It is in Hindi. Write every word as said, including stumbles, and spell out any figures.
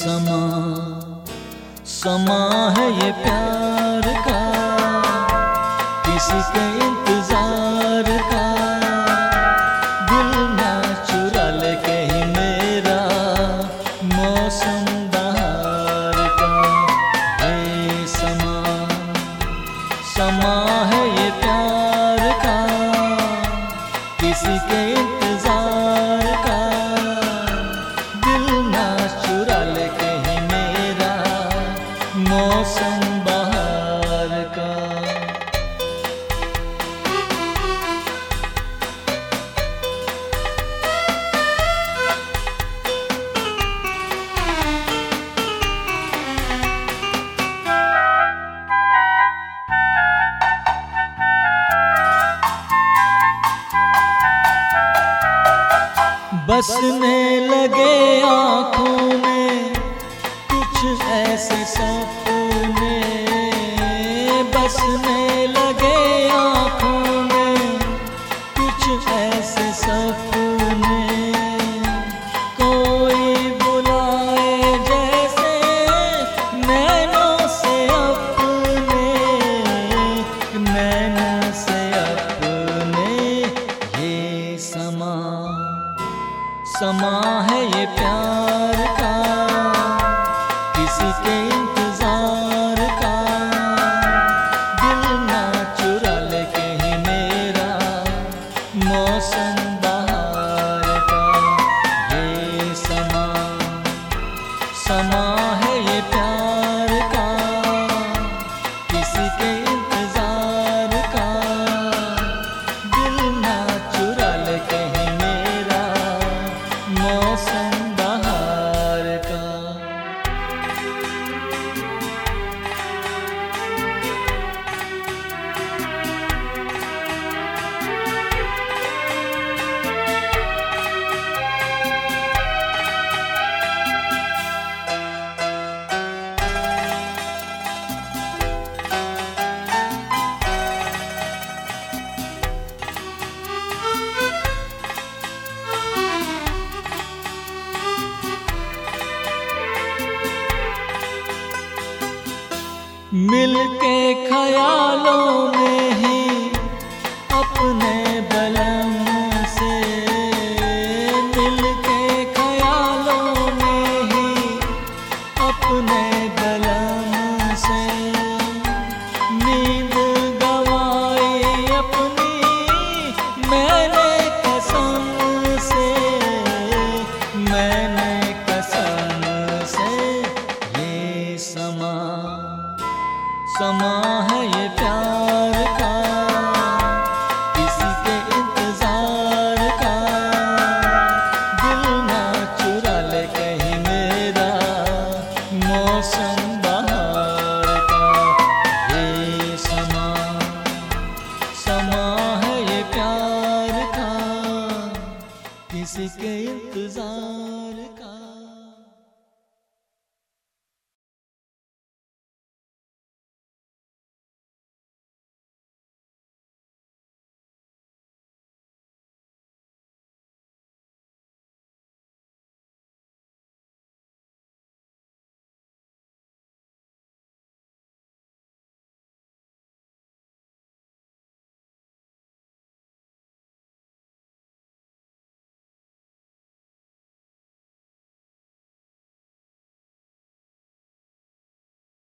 समा समा है ये प्यार का, किसी के इंतजार का। दिल ना चुरा ले कहीं मेरा मौसम बहार का। ये समा समा है ये प्यार का, किसी के इंतजार का। दिल ना चुरा ले कहीं मेरा मौसम बहार का। बसने लगे आँखों में कुछ ऐसे सपने, बसने लगे आँखों में कुछ ऐसे सपने। कोई बुलाए जैसे नैनों से अपने, नैनों से अपने। ये समा समा है ये प्यार का, किसी के इंतजार का। दिल ना चुरा ले कहीं मेरा मौसम बहार का। ये समा समा है ये प्यार का, किसी के इंतजार का। दिल ना चुरा ले कहीं मेरा मौसम बहार का। मिलके ख्यालों में ही अपने बलम से, मिलके ख्यालों में ही अपने बलम से। नींद गवाई अपनी मैंने कसम से, मैंने कसम से। ये समा समा